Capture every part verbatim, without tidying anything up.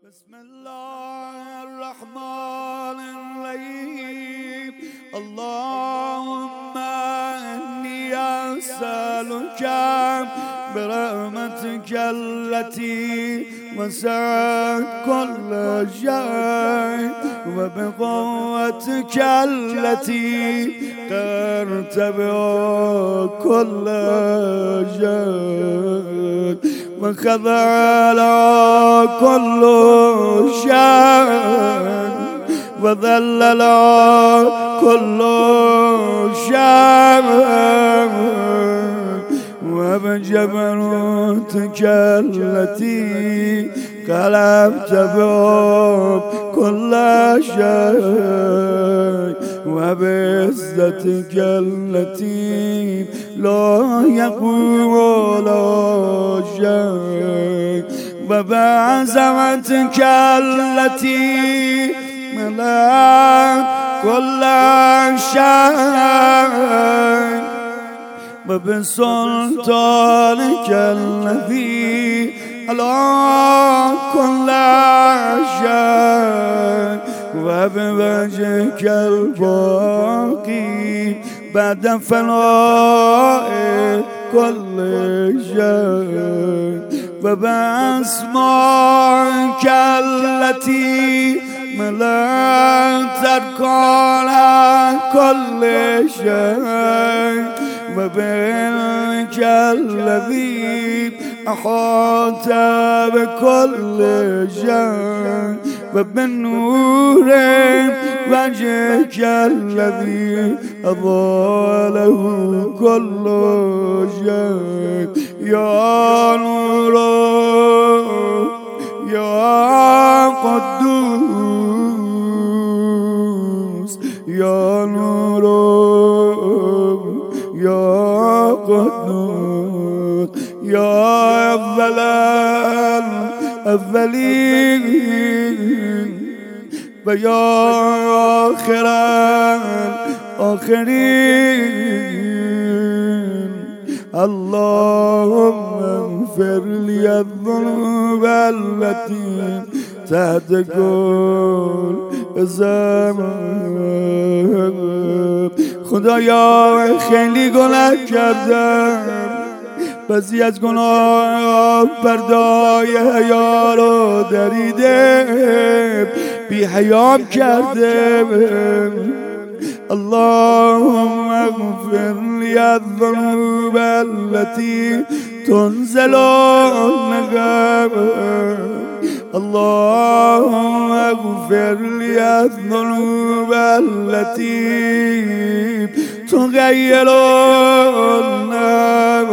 بسم الله الرحمن الرحيم. اللهم إني أسألك برحمتك التي وسعت كل شيء وبقوتك التي قهرت بها كل شيء وخضع له كل شيء وذل له كل شيء وبجبروتك التي قلبت بها كل شيء وبعزتك التي لا يقوم ولا شيء وبعظمتك التي ملأت كل شيء وبسلطانك الذي على كل شيء وبوجهك الباقي بعد فناء كل شيء وبأسمائك التي ملأت أركان كل شيء وبعلمك الذي أحاط بكل شيء وبنور وجهك الذي أضاء له كل شيء يا نور يا قدوس يا نور يا قدوس يا أول الأولين ويا آخر الآخرين. اللهم اغفر لي الذنوب التي تحت كل زمان. خدایا خیلی گناه کردم، بعضی از گناه پردای حیا رو دریده بی حیام کرده. اللهم اغفر لي الذنوب التي تنزل النقاب. اللهم اغفر لي الذنوب التي تغير النار.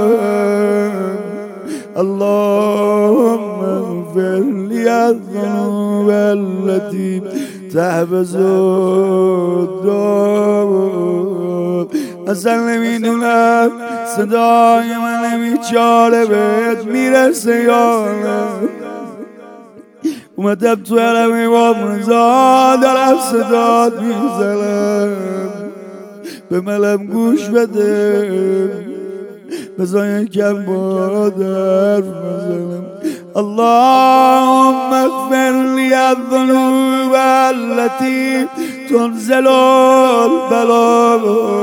اللهم اغفر لي الذنوب التي تحبس الدار. اصلا نمیدونم صدای من بیچاره بهت میرسه یا نه. اومدم تو حرم امام رضا دارم صدات میزنم، به منم گوش بده، بذار یکم با درف بزنم. اللهم اغفر لي الذنوب التي تنزل البلاء.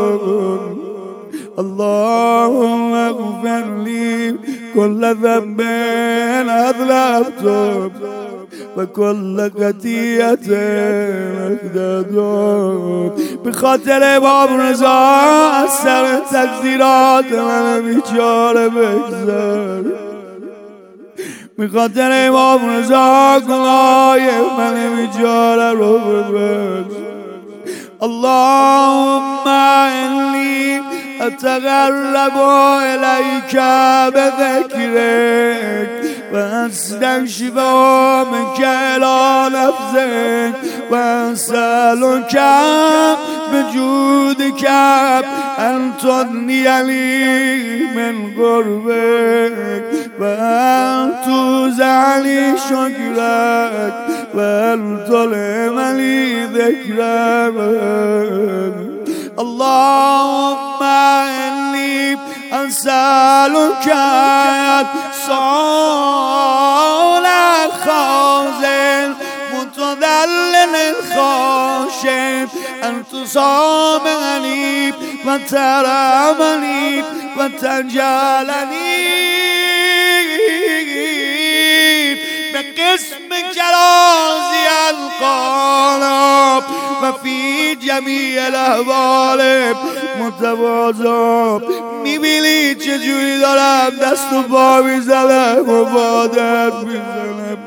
اللهم اغفر لي كل ذنب أذنبته وكل خطيئة أكدته. بخاطر امام رضا از سر تقصیرات من بیچاره بگذر. بخاطر امام رضا گناه من بیچاره رو ببخش. اللهم إني أتقرب إليك بذكرك وأستنشف منك إلى نفسك وأسألك بجودك أن تغنيني من قربك وأن توزعني شكرك وأن تلهمني ذكرك. اللهم إني أسألك صالح خازن أن تصامحني وترحمني وتجعلني بقسمك راضي القلب وفي جميع الأحوال متواضع. میبینی چجوری دارم دست و پا میزنم و بادر میزنم،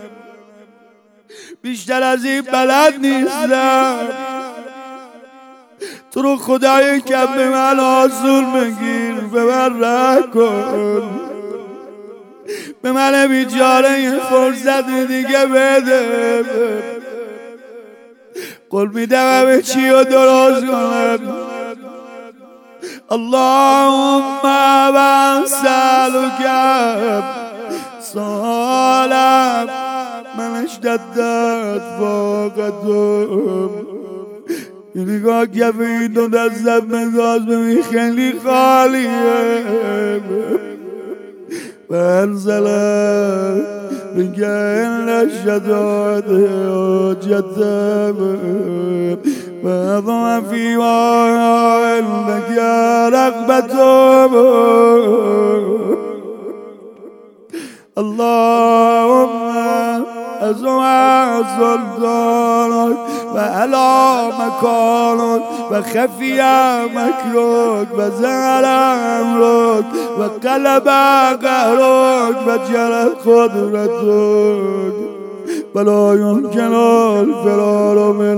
بیشتر از این بلد نیستم. تو رو خدای کم به من آسون بگیر، به من رحم کن، به من بیچاره یه فرصت دیگه بده. قول میدم همه چی رو درست کنم. اللهم واسألك سؤالا من اشتدت فاقتهم. یه نگاه کف این دو دستم بنداز ببین خیلی خالیه. فانزلت بك إن الشدائد حجتهم وأضع في وعندك رغبتهم. اللهم أزوى سلطانك وعلى مكانك وخفي مكرك وزال أمرك وقلب قهرك وجرت قدرتك ولا يمكن الفرار من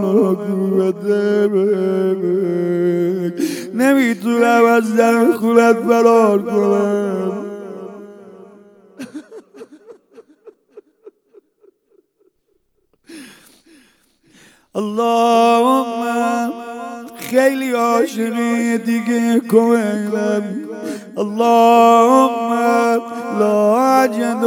حكمتك. نمیتونم از در خونت فرار کنم. اللهم خیلی عاشقی دیگه کمکم. اللهم لا أجد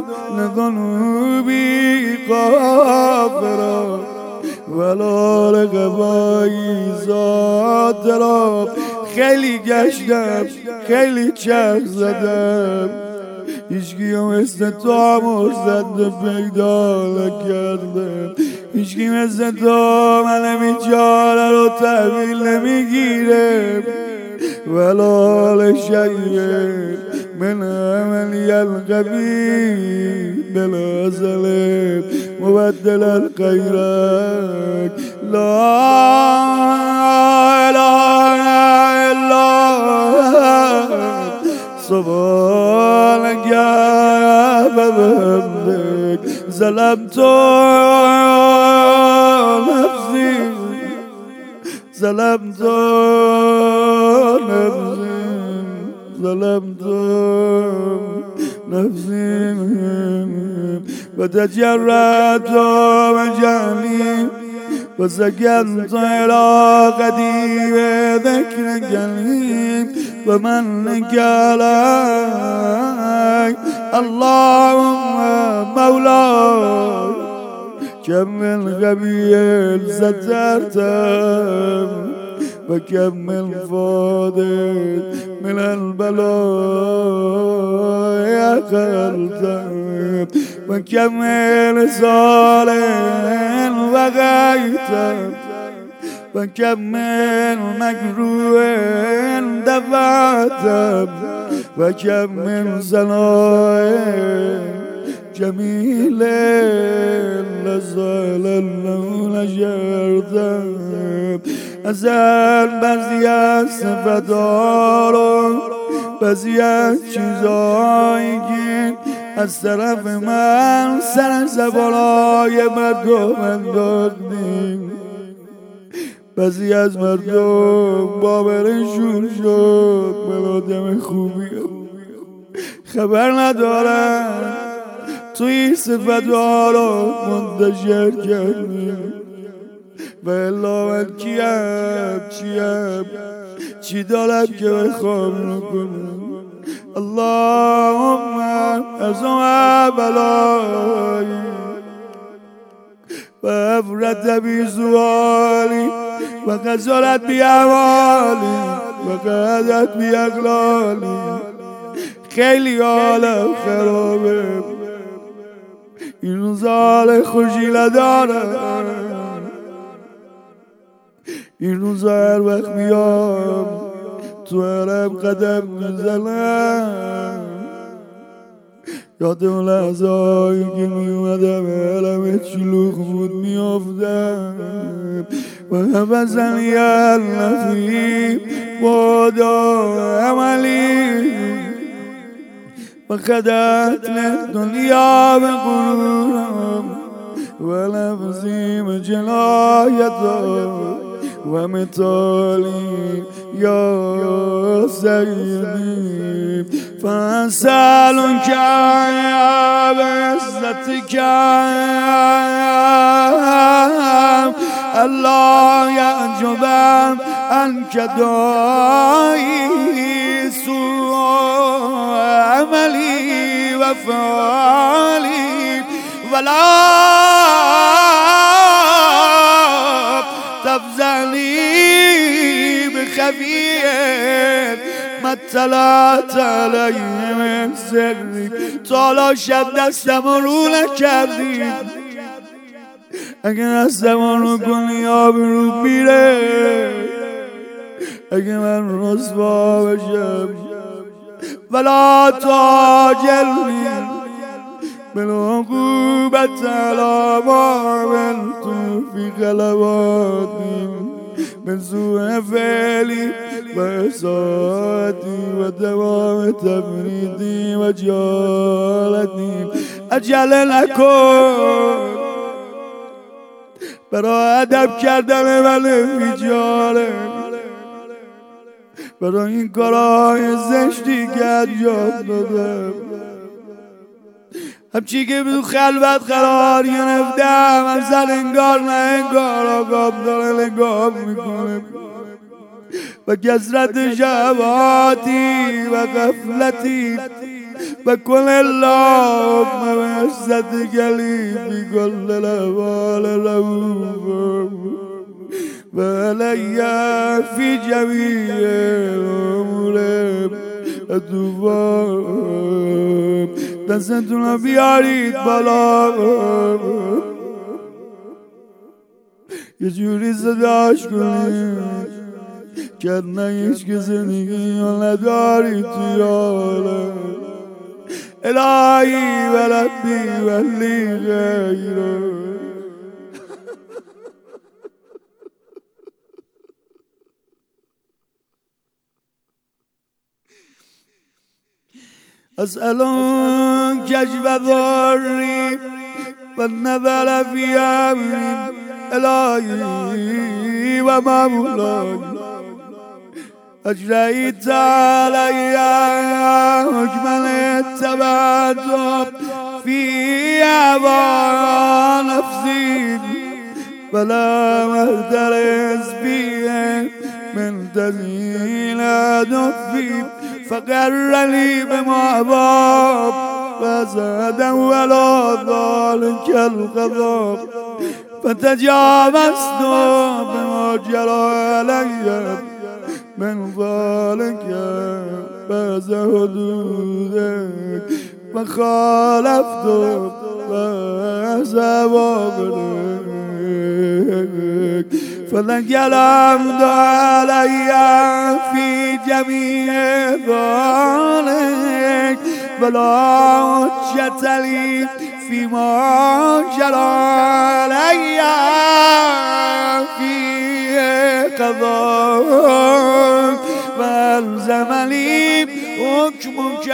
لذنوبي غافرا ولا لغبایی ذاترا. خیلی گشتم، خیلی چرخ زدم، هیچکی مثل تو مرزد پیدا نکردم. هیچکی مثل تو من بیچاره رو تحویل نمیگیره. ولا لشیء من عملی القبیح بالازل مبدل الخیرات. لا اله الا سبحانك وبحمدك ظلمت نفسي ظلمت نفسي ظلمت نفسي وتجرأت وجهلي وسكنت إلى قديم ذكرك لي ومنك علي. اللهم مولاي كم من غبي سترتم وكم من فاضل من البلايا خلتم وكم من صالح وغيتم وكم من مكروه دفعتم وكم من صنائع جميل لزال نشرتم. ازل بعضی از صفت‌ها رو، بعضی از چیزایی که از طرف من سر زبانهای مردم انداختیم، بعضی از مردم باورشون شد من آدم خوبیم، خبر ندارن تو این صفت‌ها رو منتشر کردیم. و الا من کیم چیم چی دارم که بخوام کنم. اللهم ازم بلایی و افرت بی زوالی و غزارت بی عمالی و قدرت بی اقلالی. خیلی حالم خرابه، این روزا حال خوشی ندارم. این روزا هر وقت میام تو حرم قدم میزنم یاد اون لحظه هایی که میومدم حرم شلوغ بود میافتم و حفظن یا النفی بادا عملی و خدتن دنیا به غرورم و لفظیم جنایتا و مثالی یا سیدی فسألون که بعزتك الله يعجب عنك داعي سوء عملي وفعلي ولا تفزعني بخفيه ما اطلعت علیه من سری تا شب دستم رو نکردی اگه دستم رو کنی آب رو میره اگه من رسوا بشم ولا تاجلنی بالعقوبة على ما عملت في غلباتي من سوء فعلي وإساءتي وتمام تفريطي وجهالتي أجل نکن برای ادب کردن من بیچاره برای این کارهای زشتی که انجام دادم همچی که بدو خلوت قرار گرفتم اصلا انگار نه انگار آقام داره نگاه میکنه و کثرت شهواتی و غفلتی و کل اللهم بعزت گلی فی کل الاحوال رؤوف و علی فی جمیع الامور اتواب دستتون رو بیارید بالا یه جوری صداش کنید که نه هیچ که زندگی رو نداری توی عالم الهی و ربی ولی غیره أسألون كشف ضري والنظر في أمري إلهي ومولاي أجريت علي حكما اتبعته في هوى نفسي فلا مهترس فيه من تزيل دفي فقر لي بمحباب فزادا ولا ذلك القضاء فتجاوزت بما جرى علي من ذلك فاز حدودك وخالفت فاز بابرك فلنجلمت علي في جميع ذلك ولا حجة لي فيما جرى علي في قضاء والزمني حكمك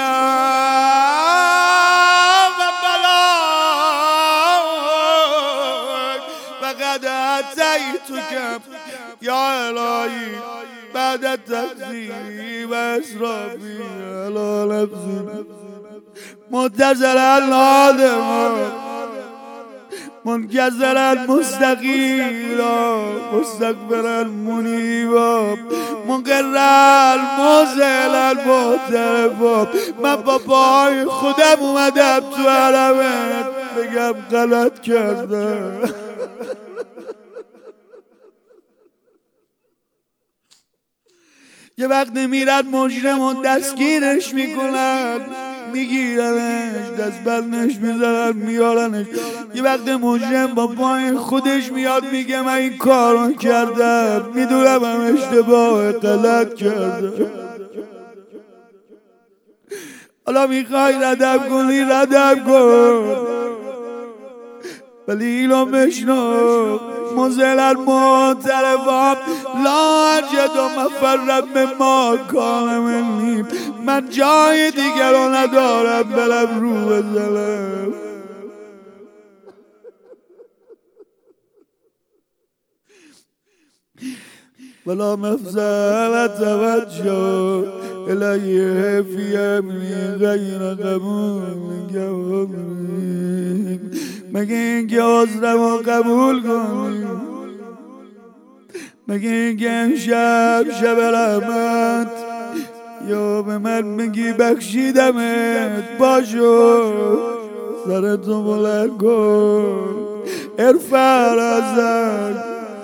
وبلاك فقد أتيتك يا إلهي بعد التكذيب وإسرافي على نفسي متزلا نادما منكسرا مستقيلا مستكبرا منيبا مقرا موزلا معترفا من با پای خودم اومدم تو حرمت بگم غلط کردم یه وقت میرد مجرم و دستگیرش میکنن میگیرنش، دست بندش میزنن میارنش. یه وقت مجرم با پای خودش میاد میگه من این کارو کردم، میدونم هم اشتباه غلط کردم. حالا میخوای ردم کنی ردم کن، ولی اینو بشنو مزلل معترفم لا اجد مفرم مما کان منی، من جای دیگر رو ندارم برم رو بزنم. ولا مفزل توجه الیه فی امری غیر قبول، مگه اینکه عذرم رو قبول کنی، مگه اینکه امشب شب رحمت یا به من میگی بخشیدمت، باشو سرتو بلند کن ارفع رأسک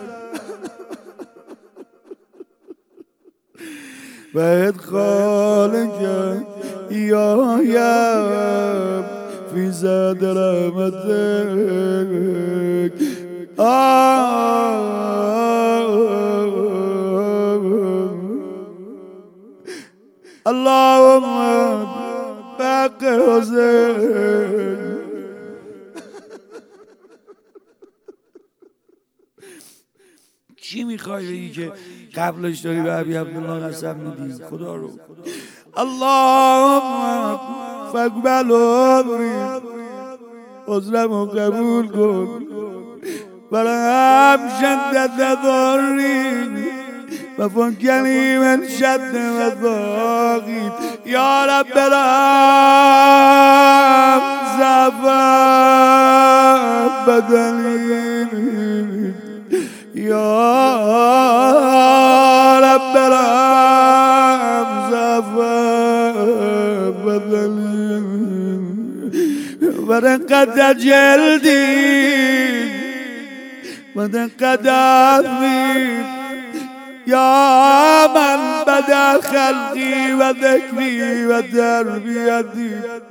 و ادخالک ایایم فی صدر رحمتک. اللهم بحق حسین. چی میخوای بگی که قبلش داری به ابی عبدالله قسم میدی؟ خدا رو اللهم فاقبل عمری، عذرم رو قبول کن، ورحم شدت ضری و فکنی من شد وثاقی. یا رب برحم ضعفم بدنی، یا رب برحم ضعفم بدنی و دقت جلدی و دقت عظمی، یا من بدا خلقی و ذکری و تربیتی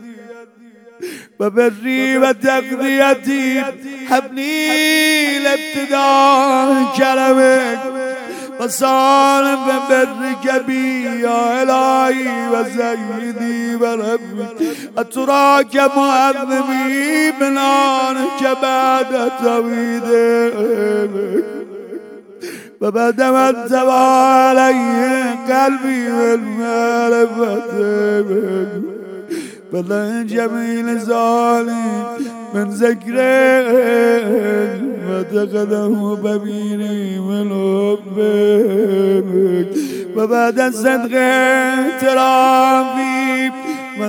و بری و تقضیتی، حبنی الابتداء کرمک و صالح برک بی یا الهی و سیدی و ربی، اتراک معظمی بنانک بعد توحیدک و بعد من تبا علیه قلبی و المعرفتک بلن جمیل ظالم من ذکرک و تقدم ببینی من حبک و بعد از صدق احترامی و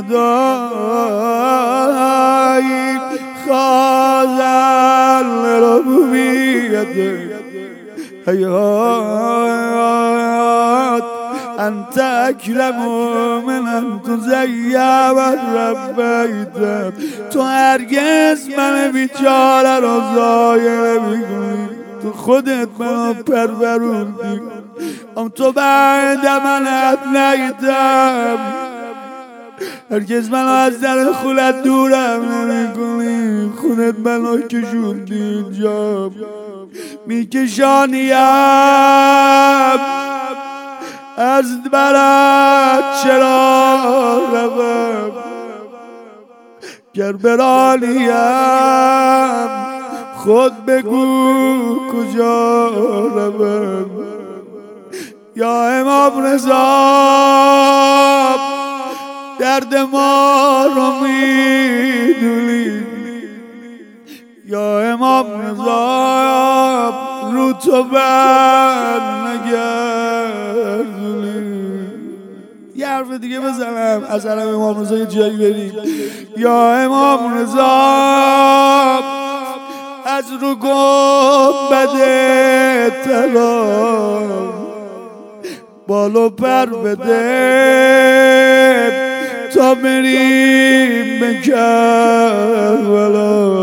دعایی خاضر لربوبیتک. حیات انت اکرم من ان تزیع و ربیت، تو هرگز من بیچاره را ضایع نمی‌کنی، تو خودت منو پروروندی، ام تو بعد من ابلیتم، هرگز منو از در خودت دورم نمی‌کنی، خودت منو کشوندی اینجا، میکشانیم از برات چرا روم، گر برانیم خود بگو کجا روم. یا امام رضا درد ما رو میدونی، یا امام رضا رو تو بر نگردونی. یه حرف دیگه بزنم از حرم امام رضا یه جایی بریم. یا امام رضا از رو گنبد طلا بالو پر بده تا بریم به کربلا،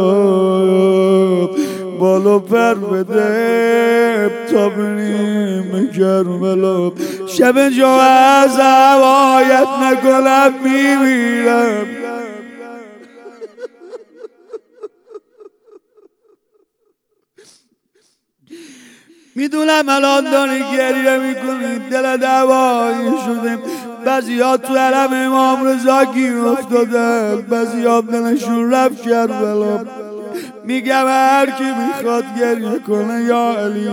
بالو پر بده تا بریم به کربلا. شب جو از هوایت نکنم میمیرم. میدونم الان داری گریه میکنی، دل دوایی شده، بعضی ها تو حرم امام رضا گیر افتادن، بعضی ها دلشون رفت کربلا. میگم هر کی میخواد گریه کنه یا علی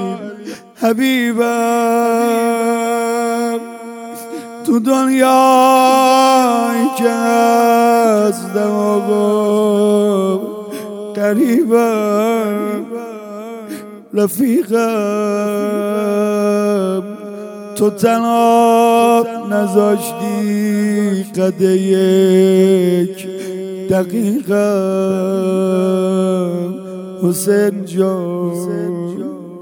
حبیبم، تو دنیایی که هستم آقا قریبم، رفیقم، تو تنها نذاشتی قد یک دقیقم. حسین جان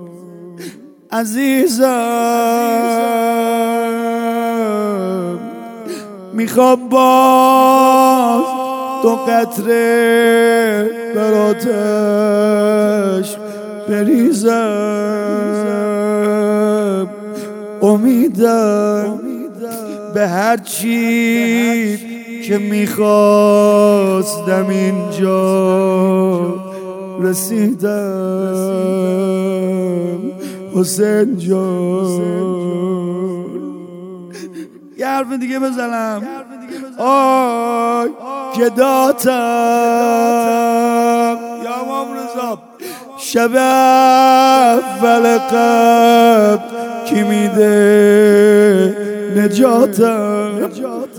عزیزم، میخوام باز دو قطره براتش بریزم. امیدم به هر چی که میخواستم اینجا رسیدم. حسین جان یه حرف دیگه بزنم. آی که داتم یا امام رضا، شب اول قبل کی میده نجاتم.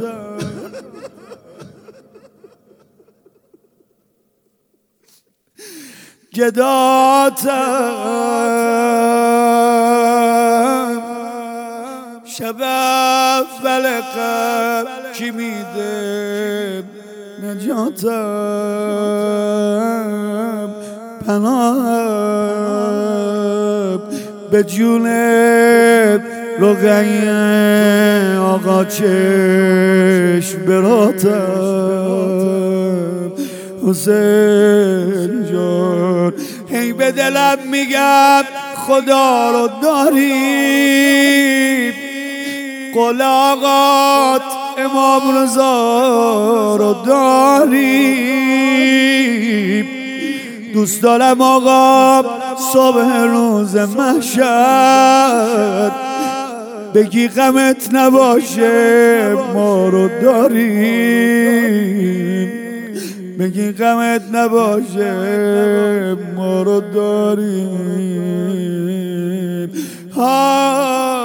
گداتم شب اول قبل کی میده نجاتم. پناهم به جونت رقیه آقا چشم براتم. حسین جان هی به دلم میگم خدا رو داری، قول آقات امام رضا رو داری. دوست دارم آقا صبح روز محشر بگی غمت نباشه ما رو داریم، بگی غمت نباشه ما رو داریم. ها